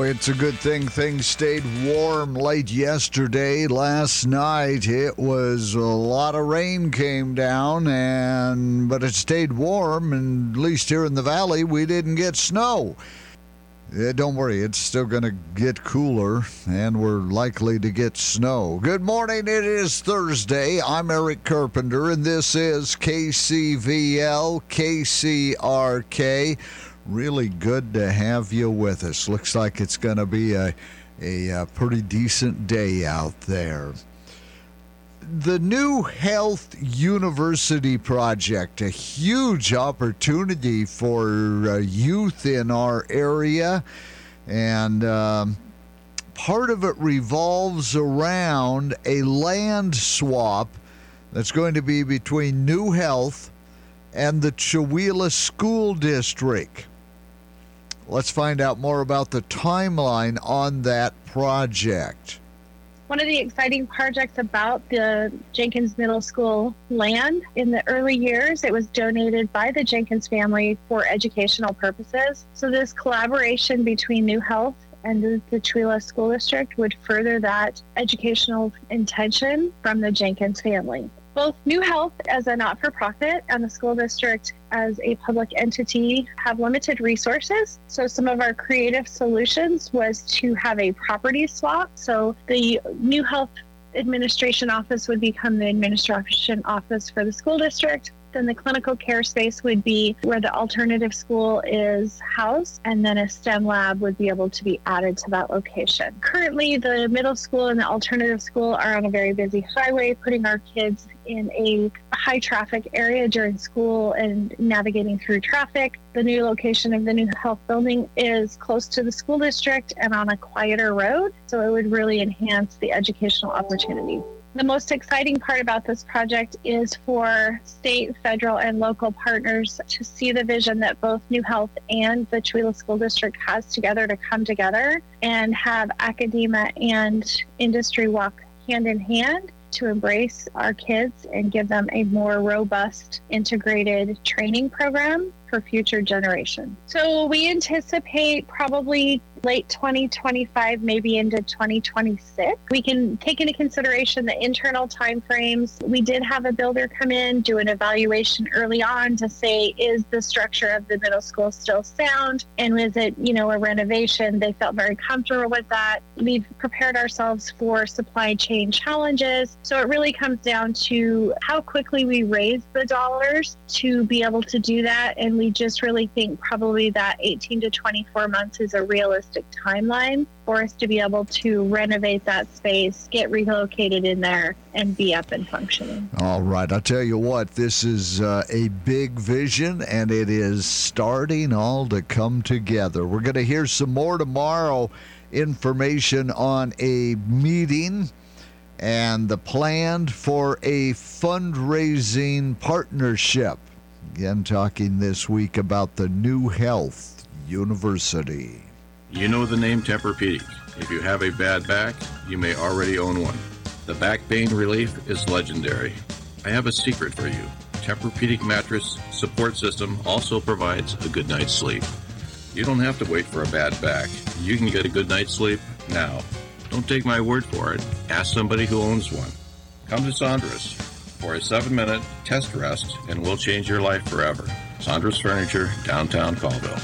it's a good thing things stayed warm late yesterday. Last night, it was a lot of rain came down, but it stayed warm, and at least here in the valley, we didn't get snow. Don't worry, it's still going to get cooler, and we're likely to get snow. Good morning, it is Thursday. I'm Eric Carpenter, and this is KCVL, KCRK. Really good to have you with us. Looks like it's going to be a pretty decent day out there. The New Health University Project, a huge opportunity for youth in our area, and part of it revolves around a land swap that's going to be between New Health and the Chewelah School District. Let's find out more about the timeline on that project. One of the exciting projects about the Jenkins Middle School land, in the early years, it was donated by the Jenkins family for educational purposes. So this collaboration between New Health and the Chewelah School District would further that educational intention from the Jenkins family. Both New Health as a not-for-profit and the school district as a public entity have limited resources. So some of our creative solutions was to have a property swap. So the New Health Administration Office would become the administration office for the school district. Then the clinical care space would be where the alternative school is housed, and then a STEM lab would be able to be added to that location. Currently, the middle school and the alternative school are on a very busy highway, putting our kids in a high traffic area during school and navigating through traffic. The new location of the New Health building is close to the school district and on a quieter road, so it would really enhance the educational opportunity. The most exciting part about this project is for state, federal, and local partners to see the vision that both New Health and the Chewelah School District has together to come together and have academia and industry walk hand in hand to embrace our kids and give them a more robust, integrated training program for future generations. So we anticipate probably late 2025, maybe into 2026. We can take into consideration the internal timeframes. We did have a builder come in, do an evaluation early on to say, is the structure of the middle school still sound? And was it, a renovation? They felt very comfortable with that. We've prepared ourselves for supply chain challenges. So it really comes down to how quickly we raise the dollars to be able to do that. And we just really think probably that 18 to 24 months is a realistic timeline for us to be able to renovate that space, get relocated in there, and be up and functioning. All right. I'll tell you what, this is a big vision, and it is starting all to come together. We're going to hear some more tomorrow, information on a meeting and the plan for a fundraising partnership. Again, talking this week about the New Health University. You know the name Tempur-Pedic. If you have a bad back, you may already own one. The back pain relief is legendary. I have a secret for you. Tempur-Pedic mattress support system also provides a good night's sleep. You don't have to wait for a bad back. You can get a good night's sleep now. Don't take my word for it. Ask somebody who owns one. Come to Saunders for a 7-minute test rest, and we'll change your life forever. Saunders Furniture, downtown Colville.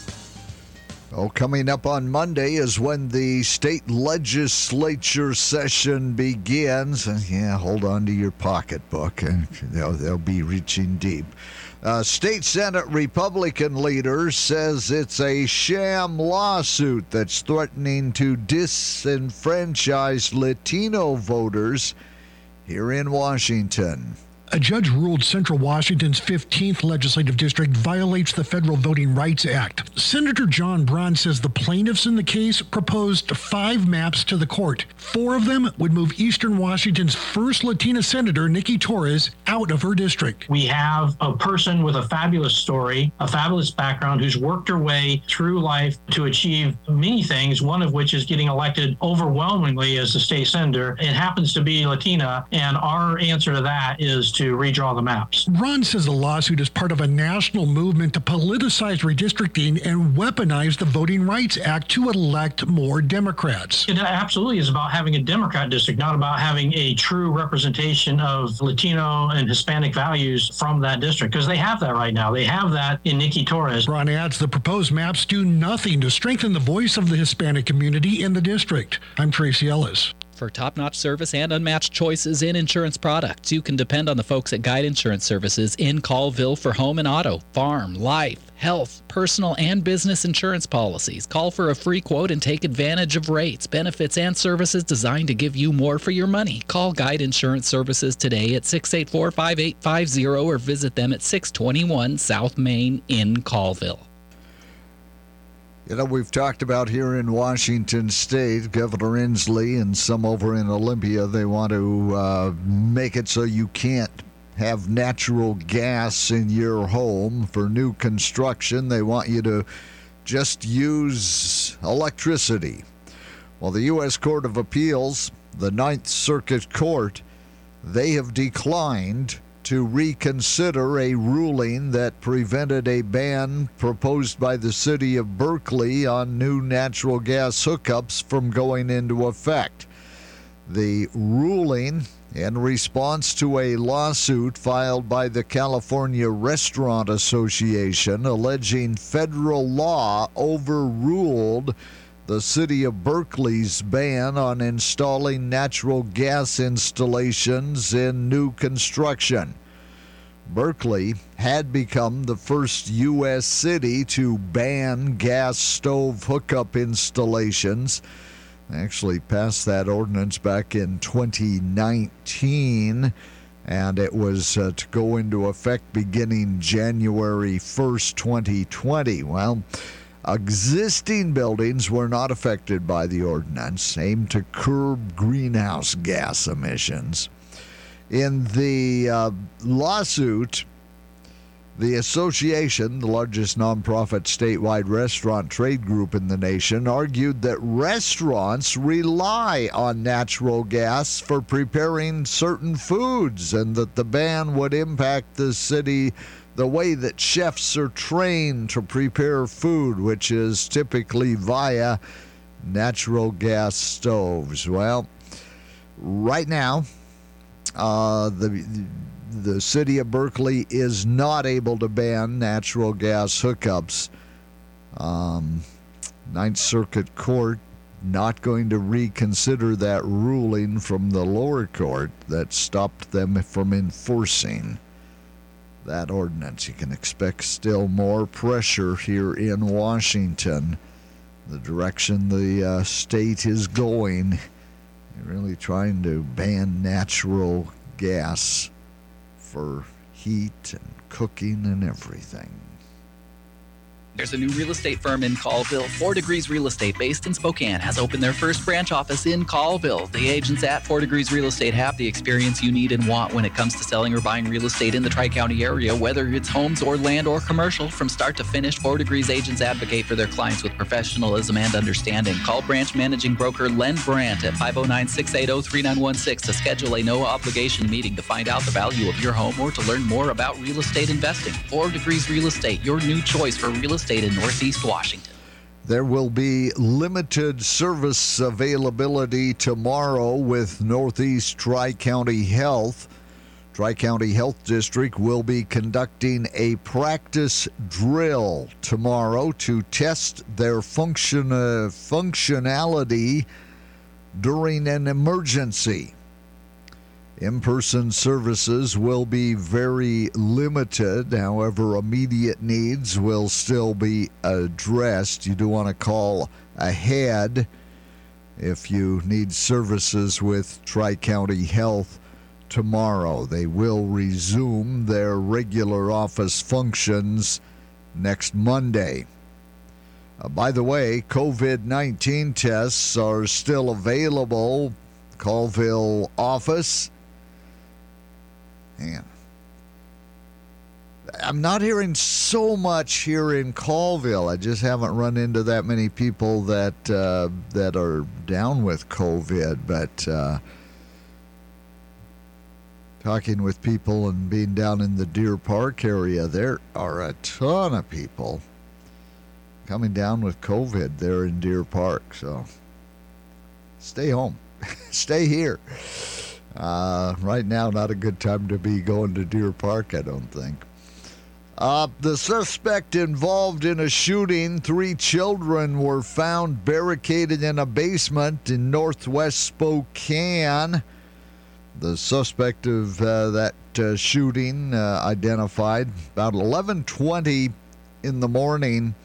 Coming up on Monday is when the state legislature session begins. Hold on to your pocketbook. They'll be reaching deep. State Senate Republican leader says it's a sham lawsuit that's threatening to disenfranchise Latino voters here in Washington. A judge ruled Central Washington's 15th legislative district violates the Federal Voting Rights Act. Senator John Braun says the plaintiffs in the case proposed 5 maps to the court. 4 of them would move Eastern Washington's first Latina senator, Nikki Torres, out of her district. We have a person with a fabulous story, a fabulous background, who's worked her way through life to achieve many things, one of which is getting elected overwhelmingly as the state senator. It happens to be Latina, and our answer to that is to to redraw the maps. Ron says the lawsuit is part of a national movement to politicize redistricting and weaponize the Voting Rights Act to elect more Democrats. It absolutely is about having a Democrat district, not about having a true representation of Latino and Hispanic values from that district, because they have that right now. They have that in Nikki Torres. Ron adds the proposed maps do nothing to strengthen the voice of the Hispanic community in the district. I'm Tracy Ellis. For top-notch service and unmatched choices in insurance products, you can depend on the folks at Guide Insurance Services in Colville for home and auto, farm, life, health, personal, and business insurance policies. Call for a free quote and take advantage of rates, benefits, and services designed to give you more for your money. Call Guide Insurance Services today at 684-5850 or visit them at 621 South Main in Colville. You know, we've talked about here in Washington State, Governor Inslee and some over in Olympia, they want to make it so you can't have natural gas in your home for new construction. They want you to just use electricity. Well, the U.S. Court of Appeals, the Ninth Circuit Court, they have declined to reconsider a ruling that prevented a ban proposed by the city of Berkeley on new natural gas hookups from going into effect. The ruling, in response to a lawsuit filed by the California Restaurant Association alleging federal law overruled the city of Berkeley's ban on installing natural gas installations in new construction. Berkeley had become the first U.S. city to ban gas stove hookup installations. They actually passed that ordinance back in 2019, and it was to go into effect beginning January 1st, 2020. Well, existing buildings were not affected by the ordinance, aimed to curb greenhouse gas emissions. In the lawsuit, the association, the largest nonprofit statewide restaurant trade group in the nation, argued that restaurants rely on natural gas for preparing certain foods and that the ban would impact the city the way that chefs are trained to prepare food, which is typically via natural gas stoves. Well, right now, the city of Berkeley is not able to ban natural gas hookups. Ninth Circuit Court not going to reconsider that ruling from the lower court that stopped them from enforcing that ordinance. You can expect still more pressure here in Washington. The direction the state is going, they're really trying to ban natural gas for heat and cooking and everything. There's a new real estate firm in Colville. 4 Degrees Real Estate, based in Spokane, has opened their first branch office in Colville. The agents at 4 Degrees Real Estate have the experience you need and want when it comes to selling or buying real estate in the Tri-County area, whether it's homes or land or commercial. From start to finish, 4 Degrees agents advocate for their clients with professionalism and understanding. Call branch managing broker Len Brandt at 509-680-3916 to schedule a no-obligation meeting to find out the value of your home or to learn more about real estate investing. 4 Degrees Real Estate, your new choice for real estate in Northeast Washington. There will be limited service availability tomorrow with Northeast Tri-County Health. Tri-County Health District will be conducting a practice drill tomorrow to test their functionality during an emergency. In-person services will be very limited. However, immediate needs will still be addressed. You do want to call ahead if you need services with Tri-County Health tomorrow. They will resume their regular office functions next Monday. By the way, COVID-19 tests are still available. Colville office. Man, I'm not hearing so much here in Colville. I just haven't run into that many people that are down with COVID. But talking with people and being down in the Deer Park area, there are a ton of people coming down with COVID there in Deer Park. So stay home. Stay here. Right now, not a good time to be going to Deer Park, I don't think. The suspect involved in a shooting, 3 children were found barricaded in a basement in northwest Spokane. The suspect of that shooting identified about 11:20 in the morning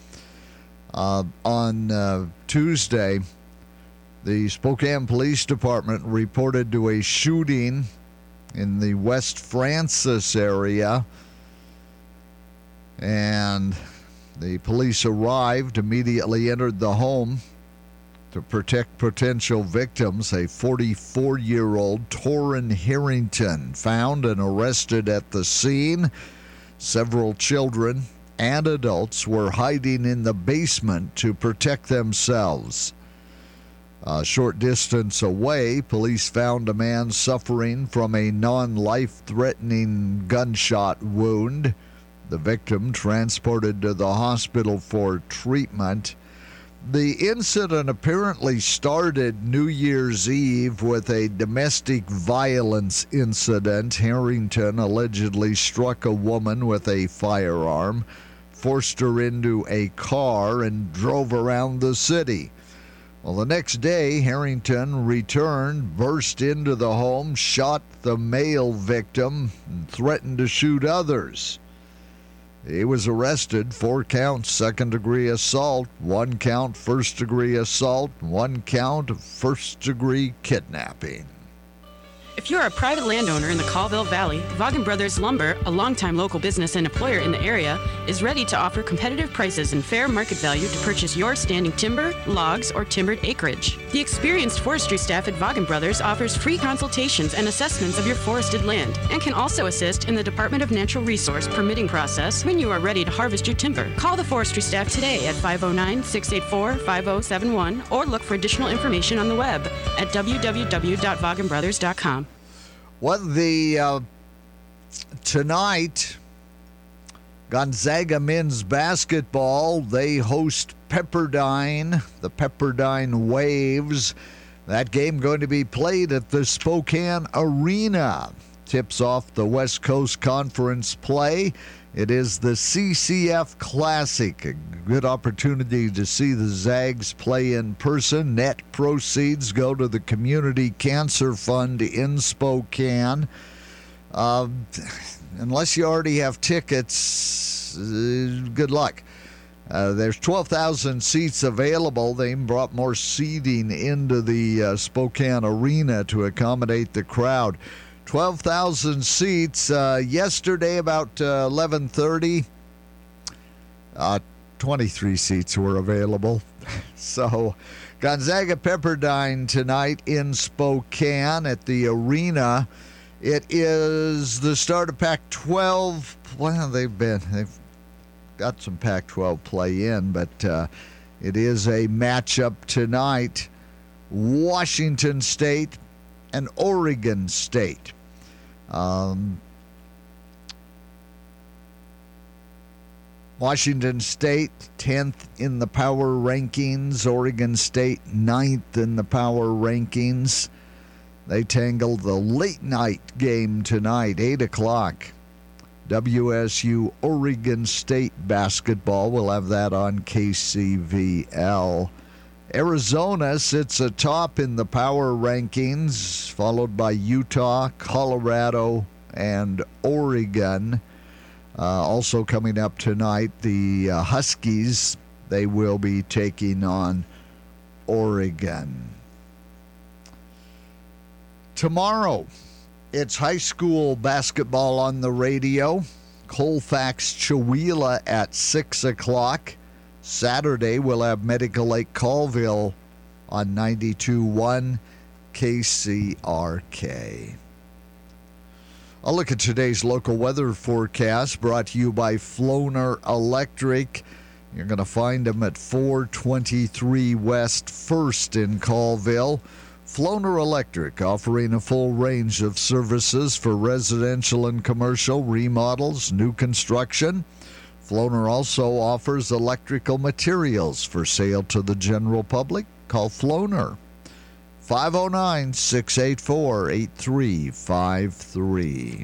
on Tuesday. The Spokane Police Department reported to a shooting in the West Francis area, and the police arrived, immediately entered the home to protect potential victims. A 44-year-old Torrin Harrington found and arrested at the scene. Several children and adults were hiding in the basement to protect themselves. A short distance away, police found a man suffering from a non-life-threatening gunshot wound. The victim transported to the hospital for treatment. The incident apparently started New Year's Eve with a domestic violence incident. Harrington allegedly struck a woman with a firearm, forced her into a car, and drove around the city. Well, the next day, Harrington returned, burst into the home, shot the male victim, and threatened to shoot others. He was arrested, 4 counts second-degree assault, 1 count first-degree assault, 1 count of first-degree kidnapping. If you're a private landowner in the Colville Valley, Vaughan Brothers Lumber, a longtime local business and employer in the area, is ready to offer competitive prices and fair market value to purchase your standing timber, logs, or timbered acreage. The experienced forestry staff at Vaughan Brothers offers free consultations and assessments of your forested land and can also assist in the Department of Natural Resource permitting process when you are ready to harvest your timber. Call the forestry staff today at 509-684-5071 or look for additional information on the web at www.vaughanbrothers.com. Well, tonight, Gonzaga men's basketball, they host Pepperdine, the Pepperdine Waves. That game going to be played at the Spokane Arena. Tips off the West Coast Conference play. It is the CCF Classic, a good opportunity to see the Zags play in person. Net proceeds go to the Community Cancer Fund in Spokane. Unless you already have tickets, good luck. There's 12,000 seats available. They brought more seating into the Spokane Arena to accommodate the crowd. 12,000 seats. Yesterday, about 11:30, 23 seats were available. So, Gonzaga Pepperdine tonight in Spokane at the arena. It is the start of Pac-12. Well, they've got some Pac-12 play in, but it is a matchup tonight. Washington State and Oregon State. Washington State 10th in the power rankings. Oregon State 9th in the power rankings. They tangle the late night game tonight, 8 o'clock. WSU Oregon State basketball. We'll have that on KCVL. Arizona sits atop in the power rankings, followed by Utah, Colorado, and Oregon. Also coming up tonight, the Huskies, they will be taking on Oregon. Tomorrow, it's high school basketball on the radio. Colfax Chewelah at 6 o'clock. Saturday, we'll have Medical Lake Colville on 92.1 KCRK. I'll look at today's local weather forecast brought to you by Floner Electric. You're going to find them at 423 West 1st in Colville, Floner Electric, offering a full range of services for residential and commercial remodels, new construction. Floner also offers electrical materials for sale to the general public. Call Floner. 509-684-8353.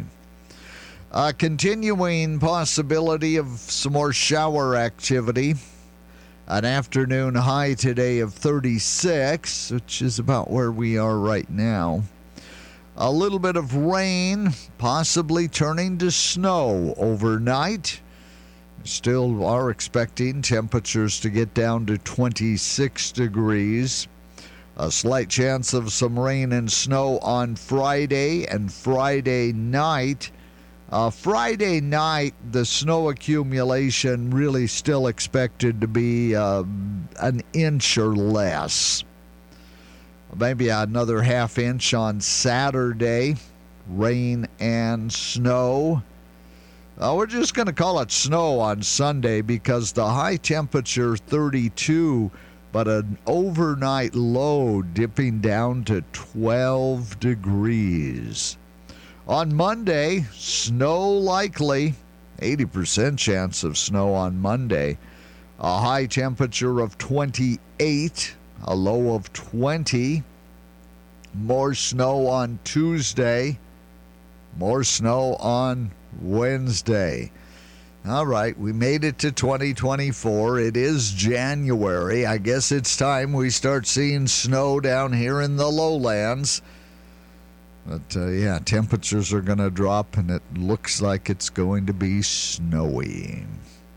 Continuing possibility of some more shower activity. An afternoon high today of 36, which is about where we are right now. A little bit of rain, possibly turning to snow overnight. Still are expecting temperatures to get down to 26 degrees. A slight chance of some rain and snow on Friday and Friday night. Friday night, the snow accumulation really still expected to be an inch or less. Maybe another half inch on Saturday. Rain and snow. We're just going to call it snow on Sunday because the high temperature 32, but an overnight low dipping down to 12 degrees. On Monday, snow likely, 80% chance of snow on Monday. A high temperature of 28, a low of 20. More snow on Tuesday, more snow on Wednesday. All right, we made it to 2024. It is January. I guess it's time we start seeing snow down here in the lowlands. But, yeah, temperatures are going to drop, and it looks like it's going to be snowy.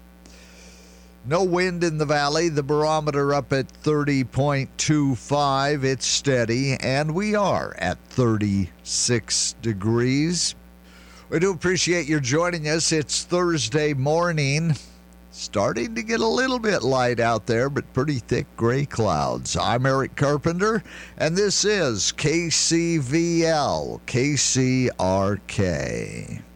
No wind in the valley. The barometer up at 30.25. It's steady, and we are at 36 degrees. We do appreciate your joining us. It's Thursday morning. Starting to get a little bit light out there, but pretty thick gray clouds. I'm Eric Carpenter, and this is KCVL, KCRK.